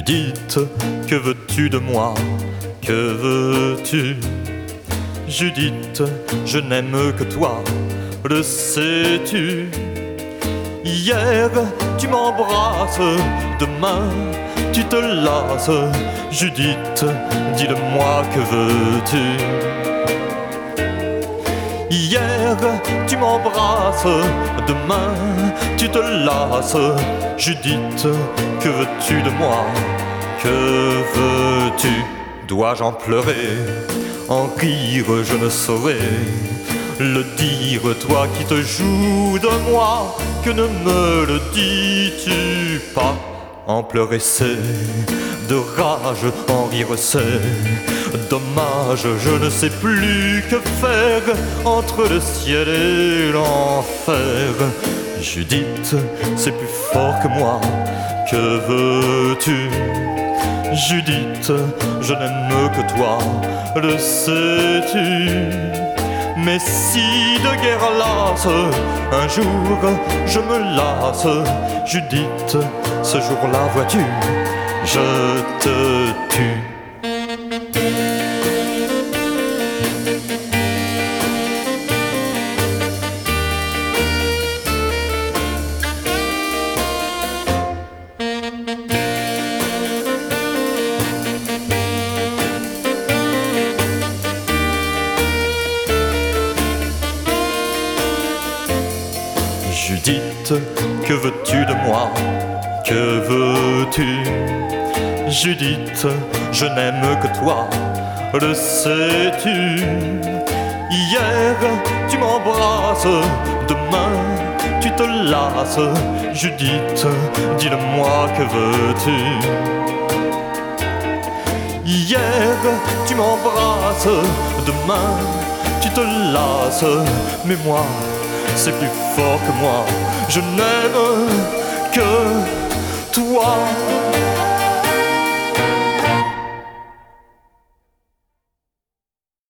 Judith, que veux-tu de moi? Que veux-tu? Judith, je n'aime que toi, le sais-tu? Hier, tu m'embrasses, demain, tu te lasses. Judith, dis-le-moi, que veux-tu? Hier, tu m'embrasses, demain, tu te lasses. Judith, que veux-tu de moi? Que veux-tu? Dois-je en pleurer, en rire, je ne saurais le dire, toi qui te joues de moi, que ne me le dis-tu pas? En pleurer c'est de rage, en rire c'est dommage, je ne sais plus que faire entre le ciel et l'enfer. Judith, c'est plus fort que moi, que veux-tu? Judith, je n'aime que toi, le sais-tu? Mais si de guerre lasse, un jour je me lasse, Judith, ce jour-là, vois-tu, je te tue. Judith, que veux-tu de moi? Que veux-tu? Judith, je n'aime que toi, le sais-tu? Hier, tu m'embrasses, demain, tu te lasses. Judith, dis-le-moi, que veux-tu? Hier, tu m'embrasses, demain, tu te lasses. Mais moi, c'est plus fort que moi, je n'aime